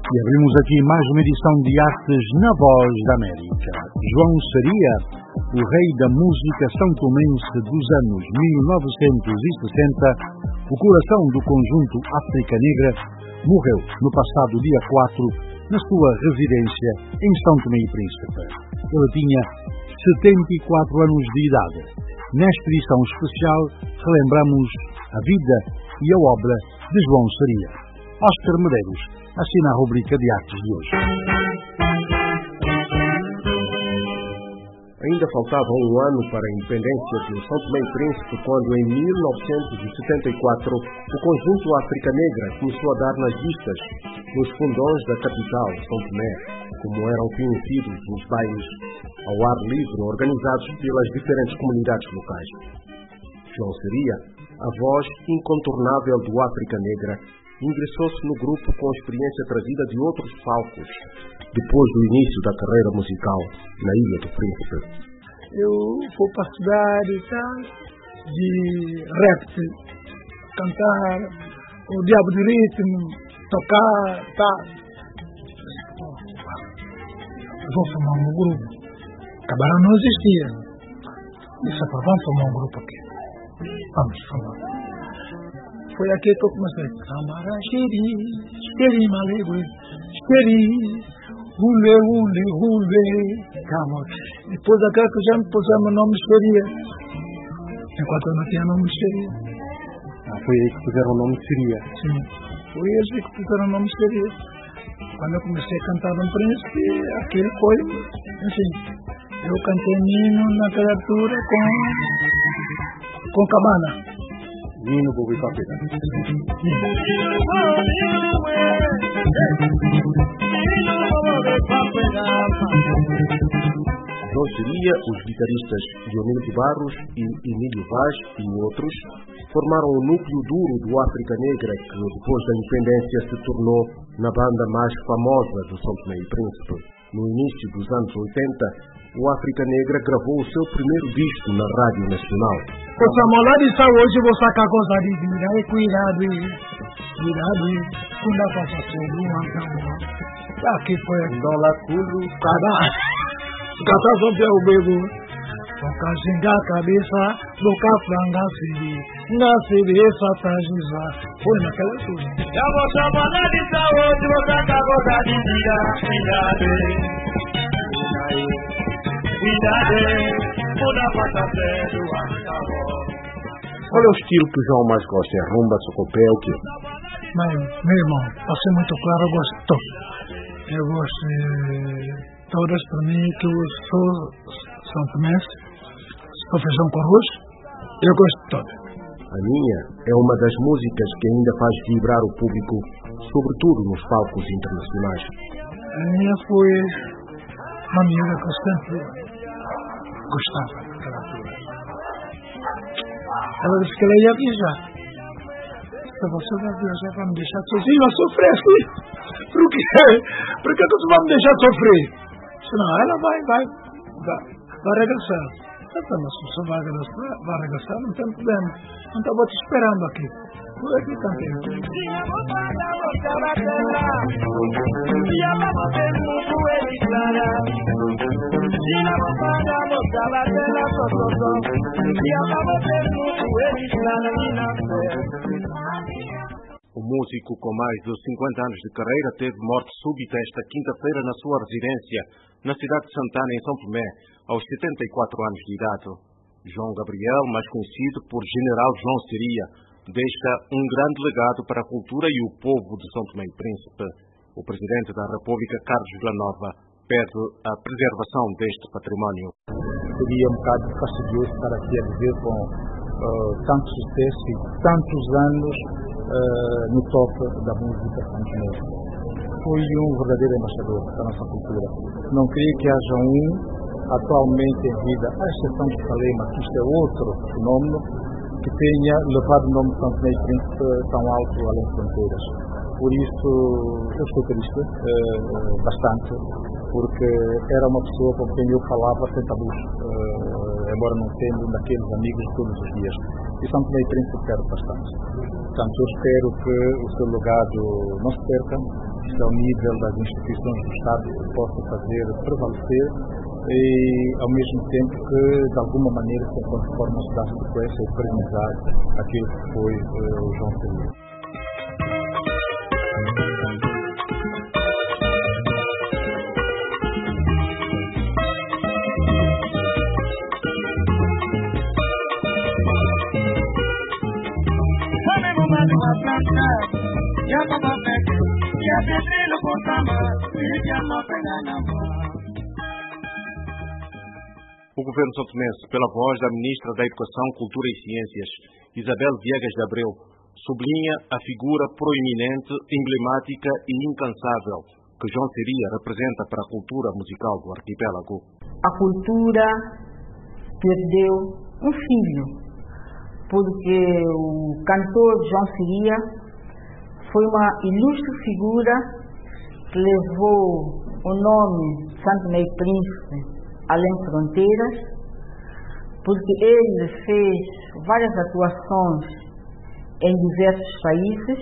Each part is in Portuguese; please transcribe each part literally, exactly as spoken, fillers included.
E abrimos aqui mais uma edição de Artes na Voz da América. João Saria, o rei da música são-tomense dos anos mil novecentos e sessenta, o coração do conjunto África Negra, morreu no passado dia quatro na sua residência em São Tomé e Príncipe. Ele tinha setenta e quatro anos de idade. Nesta edição especial relembramos a vida e a obra de João Saria. Oscar Medeiros assina a rubrica de artes de hoje. Ainda faltava um ano para a independência de São Tomé e Príncipe quando, em mil novecentos e setenta e quatro, o conjunto África Negra começou a dar nas vistas nos fundões da capital, São Tomé, como eram conhecidos os bailes ao ar livre organizados pelas diferentes comunidades locais. João Saria, a voz incontornável do África Negra, ingressou-se no grupo com experiência trazida de outros palcos, depois do início da carreira musical na Ilha do Príncipe. Eu vou para a cidade de rap, cantar o diabo de ritmo, tocar, tá. Vou formar um grupo. Cabarão não existia. Disse, vamos formar um grupo aqui. Vamos formar. Foi aqui que eu comecei. Camara, xeri, xeri, malegui, xeri, hule, hule, hule. Calma. Depois daquela que já me pusemos o nome Seria. Enquanto eu não tinha nome Seria. Ah, foi aí que puseram o nome Seria? Sim. Foi eles que puseram o nome Seria. Quando eu comecei a cantar no Príncipe, aquele foi, enfim, eu cantei Nino naquela altura com, com Cabana. Nino Bobo e Papel. João Saria, os guitarristas Dionísio Barros e Emílio Vaz e outros formaram o núcleo duro do África Negra que, depois da independência, se tornou na banda mais famosa do São Tomé e Príncipe. No início dos anos oitenta, o África Negra gravou o seu primeiro disco na Rádio Nacional. Poxa, mola de sal hoje vou sacar coisa de vida e cuidado, cuidado, quando a passa sobre uma cama. Aqui foi dólar tudo, cada cada sobre o bebo. Toca xingar a cabeça, boca franga siri, na siri essa tajiza. Foi naquela coisa. Já vou chamar de saúde, vou sacar coisa de vida, cuidado, cuidado, quando a passa sobre uma cama. Qual é o estilo que o João mais gosta? É rumba, socopé, o quê? Mas, meu irmão, para ser muito claro, eu gosto de todo. Eu gosto de todas, para mim, que eu sou São Tomense, sou feijão com arroz, eu gosto de todas. A minha é uma das músicas que ainda faz vibrar o público, sobretudo nos palcos internacionais. A minha foi uma miúda que eu sempre gostava daquela altura. Ela disse que ela ia viajar. Se você vai viajar, vai me deixar sozinho a sofrer assim. Por quê? Por que você vai me deixar sofrer? Disse, não, ela vai, vai, vai, vai regressar. Então, mas se você vai regressar, vai regressar, não tem problema. Então eu vou te esperando aqui. Vou aqui também. O músico com mais de cinquenta anos de carreira teve morte súbita esta quinta-feira na sua residência, na cidade de Santana, em São Tomé, aos setenta e quatro anos de idade. João Gabriel, mais conhecido por General João Saria, deixa um grande legado para a cultura e o povo de São Tomé e Príncipe. O Presidente da República, Carlos Villanova, pede a preservação deste património. Seria um bocado fastidioso estar aqui a dizer com uh, tanto sucesso e tantos anos uh, no top da música são-tomense. Foi um verdadeiro embaixador da nossa cultura. Não creio que haja um atualmente em vida, à exceção de Salema, que isto é outro fenómeno, que tenha levado o nome de São Tomé e Príncipe tão alto além de fronteiras. Por isso, eu estou triste, eh, bastante, porque era uma pessoa com quem eu falava sem tabus, eh, embora não tendo daqueles amigos de todos os dias. e São Tomé e Príncipe quero bastante. Portanto, eu espero que o seu legado não se perca, que ao nível das instituições do Estado se possa fazer prevalecer e, ao mesmo tempo, que, de alguma maneira, se encontre formas de dar sequência e perenizar aquilo que foi uh, o João Seria. O governo santomense, pela voz da ministra da Educação, Cultura e Ciências, Isabel Viegas de Abreu, sublinha a figura proeminente, emblemática e incansável que João Seria representa para a cultura musical do arquipélago. A cultura perdeu um filho, porque o cantor João Seria foi uma ilustre figura que levou o nome Santo Tomé e Príncipe além fronteiras, porque ele fez várias atuações em diversos países,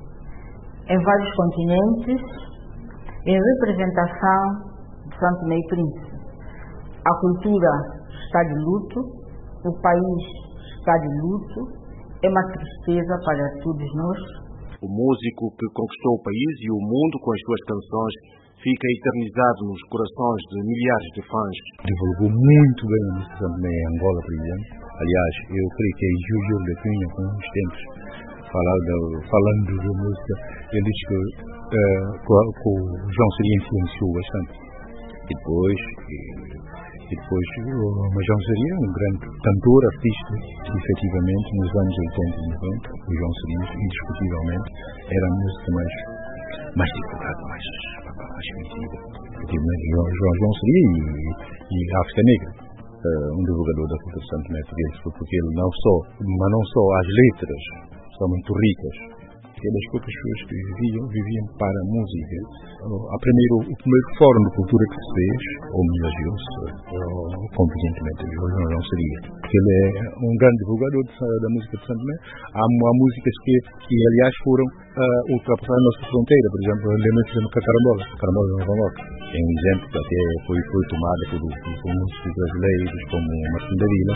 em vários continentes, em representação de Santo Tomé e Príncipe. A cultura está de luto, o país está de luto, é uma tristeza para todos nós. O músico que conquistou o país e o mundo com as suas canções fica eternizado nos corações de milhares de fãs. Divulgou muito bem a música também em Angola, por exemplo. Aliás, eu creio que é Júlio de Cunha, com uns tempos, falando, falando da música, ele disse que, uh, que o João Seria influenciou bastante. E depois, e, e depois o João Seria, um grande cantor, artista, efetivamente, nos anos oitenta e noventa, o João Seria, indiscutivelmente, era a música mais, mais divulgada, mais, mais conhecida. Efetivamente, João, João, João Seria e, e a África Negra, uh, um divulgador da cultura de Santo Tomé e Príncipe, porque ele não só, mas não só as letras são muito ricas. Aquelas poucas pessoas que viviam, viviam para a música. A primeiro, o primeiro fórum de cultura que se fez, homenageou-se convenientemente o João Seria, porque ele é um grande divulgador de, da música de Santo Tomé. Há, há músicas que, que, aliás, foram uh, ultrapassar a nossa fronteira. Por exemplo, lembro-me de Carambola, Carambola de Nova York. É um exemplo que até foi, foi tomado por, por, por músicos brasileiros, como Martim da Vila.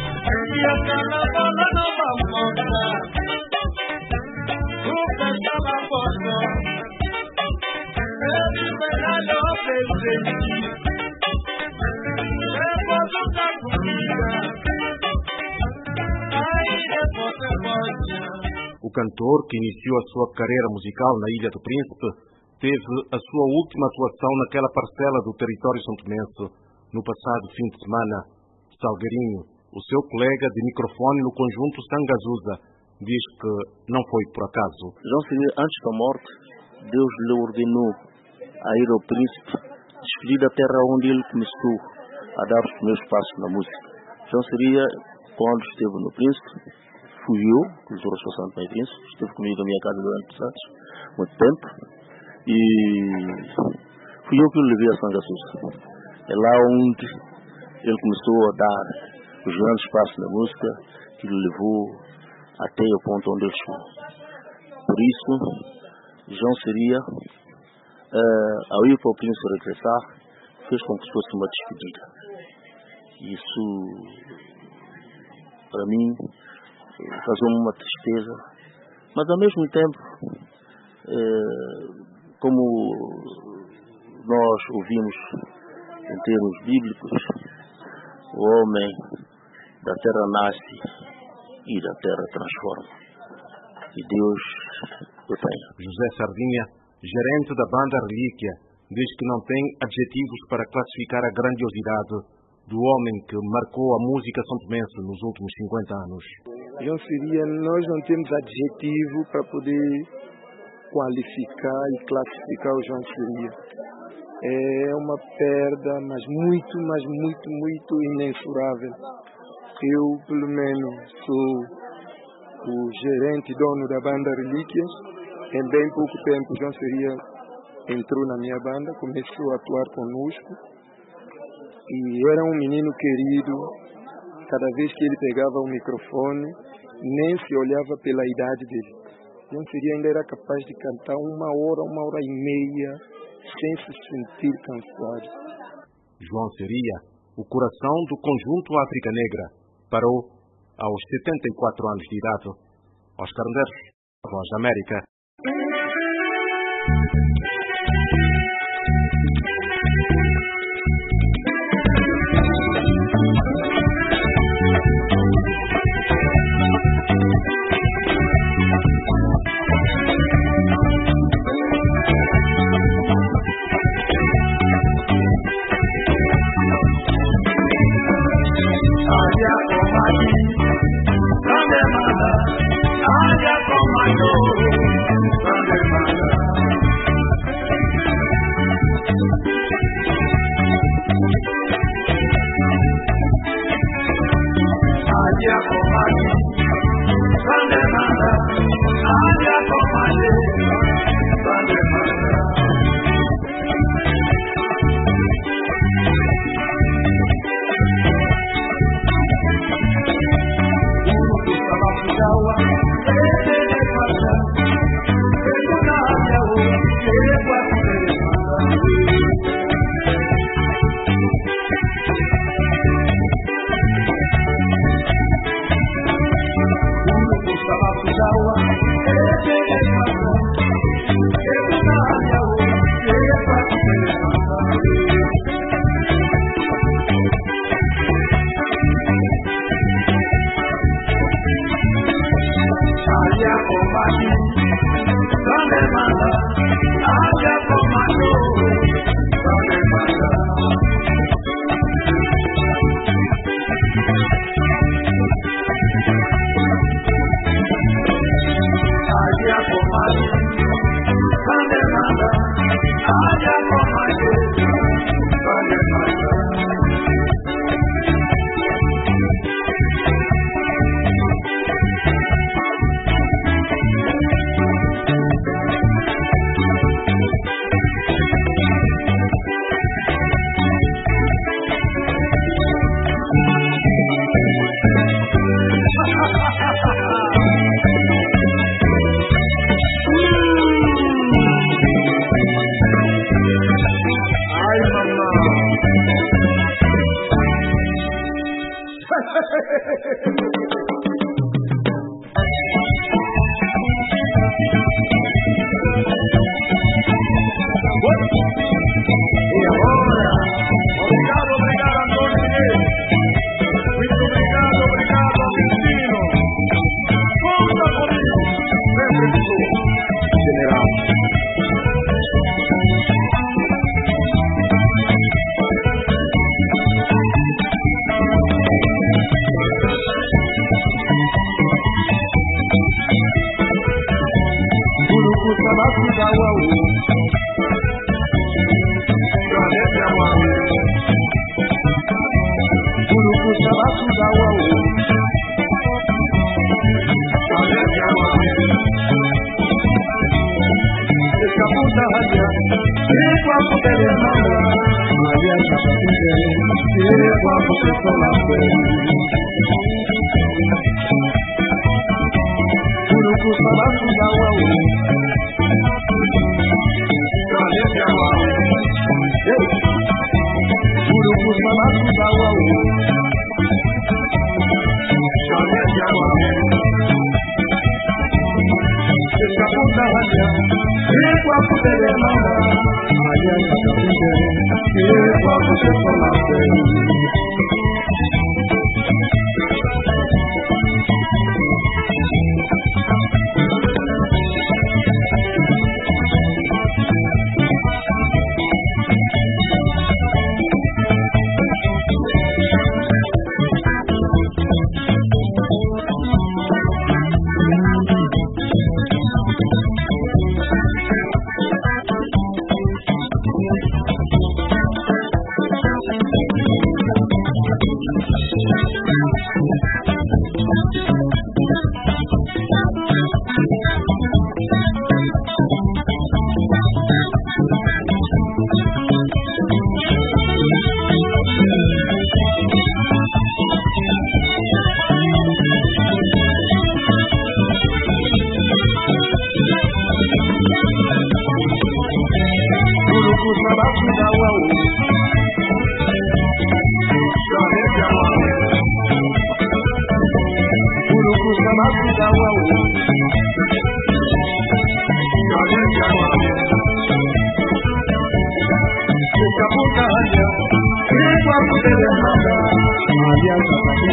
O cantor, que iniciou a sua carreira musical na Ilha do Príncipe, teve a sua última atuação naquela parcela do território santomense no passado fim de semana. Salgueirinho, o seu colega de microfone no conjunto Sangazusa, diz que não foi por acaso. João Seria, antes da morte, Deus lhe ordenou a ir ao Príncipe, escolher a terra onde ele começou a dar os primeiros passos na música. João Seria, quando esteve no Príncipe, fui eu, que trouxe o Santo Tomé e Príncipe, esteve comigo na minha casa durante anos, muito tempo, e fui eu que o levei a Sangazusa. É lá onde ele começou a dar os grandes passos na música, que lhe levou até o ponto onde ele chegou. Por isso, João Seria, uh, ao ir para o Príncipe regressar, fez com que fosse uma despedida. Isso, para mim, causou-me uma tristeza, mas ao mesmo tempo, uh, como nós ouvimos em termos bíblicos, o homem da terra nasce e da terra transforma. E Deus o tenha. José Sardinha, gerente da banda Relíquia, diz que não tem adjetivos para classificar a grandiosidade do homem que marcou a música santomense nos últimos cinquenta anos. João Seria, nós não temos adjetivo para poder qualificar e classificar o João Seria. É uma perda, mas muito, mas muito, muito imensurável. Eu, pelo menos, sou o gerente e dono da banda Relíquias. Em bem pouco tempo, João Seria entrou na minha banda, começou a atuar conosco. E era um menino querido. Cada vez que ele pegava o microfone, nem se olhava pela idade dele. João Seria ainda era capaz de cantar uma hora, uma hora e meia, sem se sentir cansado. João Seria, o coração do conjunto África Negra, parou aos setenta e quatro anos de idade. Oscar Medeiros, Voz da América.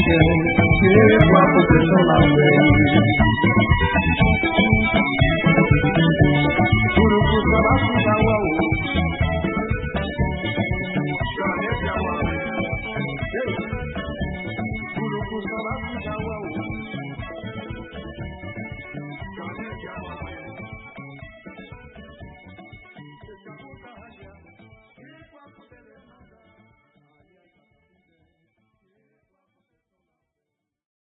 Deus.